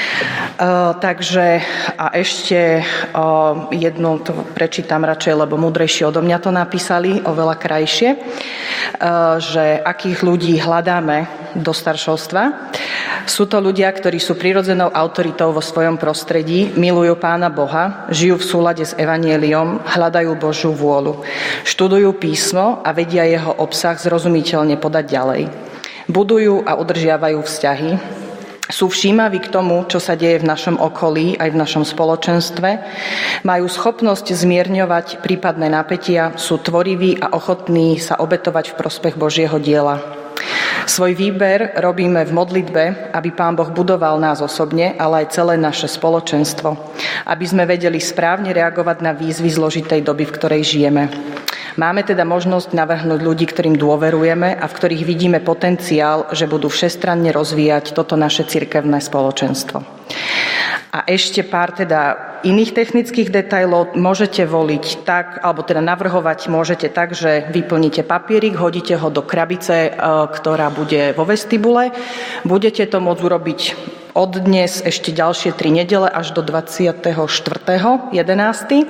Uh, takže a ešte uh, jednu to prečítam radšej, lebo múdrejšie odo mňa to napísali, oveľa krajšie, uh, že akých ľudí hľadáme do staršovstva. Sú to ľudia, ktorí sú prirodzenou autoritou vo svojom prostredí, milujú Pána Boha, žijú v súlade s evanjeliom, hľadajú Božiu vôľu, študujú písmo a vedia jeho obsah zrozumiteľne podať ďalej. Budujú a udržiavajú vzťahy, sú všímaví k tomu, čo sa deje v našom okolí, aj v našom spoločenstve, majú schopnosť zmierňovať prípadné napätia, sú tvoriví a ochotní sa obetovať v prospech Božieho diela. Svoj výber robíme v modlitbe, aby Pán Boh budoval nás osobne, ale aj celé naše spoločenstvo, aby sme vedeli správne reagovať na výzvy zložitej doby, v ktorej žijeme. Máme teda možnosť navrhnúť ľudí, ktorým dôverujeme a v ktorých vidíme potenciál, že budú všestranne rozvíjať toto naše cirkevné spoločenstvo. A ešte pár teda iných technických detailov. Môžete voliť tak, alebo teda navrhovať môžete tak, že vyplníte papierik, hodíte ho do krabice, ktorá bude vo vestibule. Budete to môcť urobiť od dnes ešte ďalšie tri nedele až do dvadsiateho štvrtého jedenásteho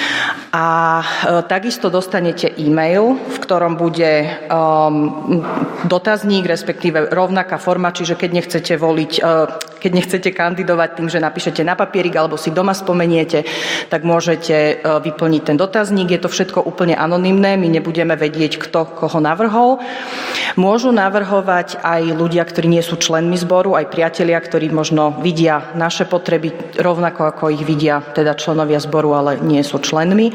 A e, takisto dostanete e-mail, v ktorom bude um, dotazník, respektíve rovnaká forma, čiže keď nechcete voliť, e, keď nechcete kandidovať tým, že napíšete na papierik alebo si doma spomeniete, tak môžete e, vyplniť ten dotazník. Je to všetko úplne anonymné, my nebudeme vedieť, kto koho navrhol. Môžu navrhovať aj ľudia, ktorí nie sú členmi zboru, aj priatelia, ktorí možno vidia naše potreby rovnako ako ich vidia teda členovia zboru, ale nie sú členmi.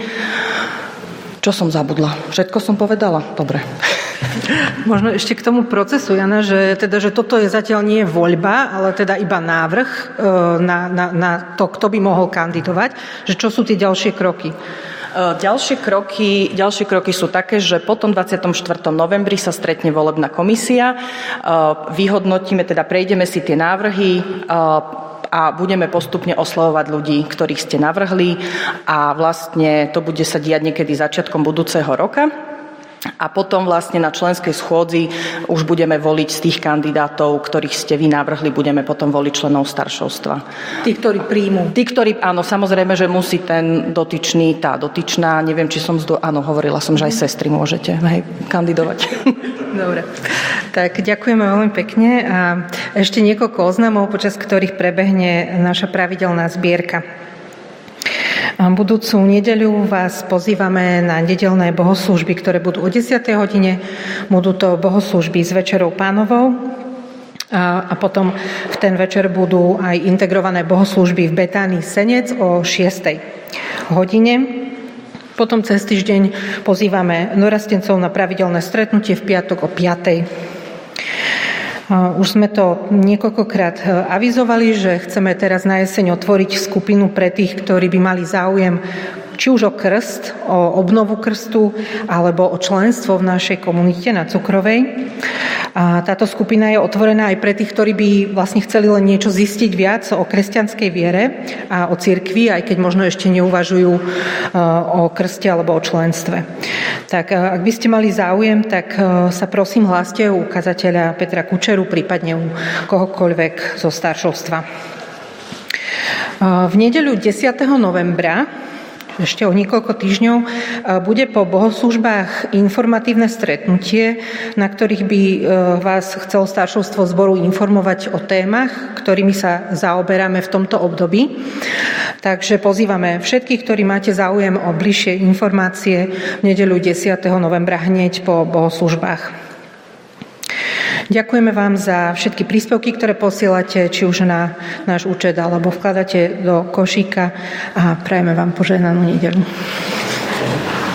Čo som zabudla? Všetko som povedala? Dobre. Možno ešte k tomu procesu, Jana, že, teda, že toto je zatiaľ nie voľba, ale teda iba návrh na, na, na to, kto by mohol kandidovať, že čo sú tie ďalšie kroky? Ďalšie kroky, ďalšie kroky sú také, že potom dvadsiateho štvrtého novembri sa stretne volebná komisia, vyhodnotíme, teda prejdeme si tie návrhy a budeme postupne oslovovať ľudí, ktorých ste navrhli a vlastne to bude sa diať niekedy začiatkom budúceho roka. A potom vlastne na členskej schôdzi už budeme voliť z tých kandidátov, ktorých ste vy navrhli, budeme potom voliť členov staršovstva. Tí, ktorí príjmu. Tí, ktorí, áno, samozrejme, že musí ten dotyčný, tá dotyčná, neviem, či som, zdo... áno, hovorila som, že aj sestry môžete, hej, kandidovať. Dobre. Tak ďakujeme veľmi pekne a ešte niekoľko oznamov, počas ktorých prebehne naša pravidelná zbierka. Budúcu nedeľu vás pozývame na nedeľné bohoslúžby, ktoré budú o desiatej hodine. Budú to bohoslúžby s Večerou Pánovou a potom v ten večer budú aj integrované bohoslúžby v Betánii Senec o šiestej hodine. Potom cez týždeň pozývame norastencov na pravidelné stretnutie v piatok o piatej. Už sme to niekoľkokrát avizovali, že chceme teraz na jeseň otvoriť skupinu pre tých, ktorí by mali záujem či už o krst, o obnovu krstu, alebo o členstvo v našej komunite na Cukrovej. A táto skupina je otvorená aj pre tých, ktorí by vlastne chceli len niečo zistiť viac o kresťanskej viere a o cirkvi, aj keď možno ešte neuvažujú o krste alebo o členstve. Tak ak by ste mali záujem, tak sa prosím hláste u kazateľa Petra Kučeru, prípadne u kohokoľvek zo staršovstva. V nedeľu desiateho novembra, ešte o niekoľko týždňov, bude po bohoslúžbách informatívne stretnutie, na ktorých by vás chcelo staršovstvo zboru informovať o témach, ktorými sa zaoberáme v tomto období. Takže pozývame všetkých, ktorí máte záujem o bližšie informácie v nedeľu desiateho novembra hneď po bohoslúžbách. Ďakujeme vám za všetky príspevky, ktoré posielate, či už na náš účet, alebo vkladáte do košíka a prajeme vám požehnanú nedeľu.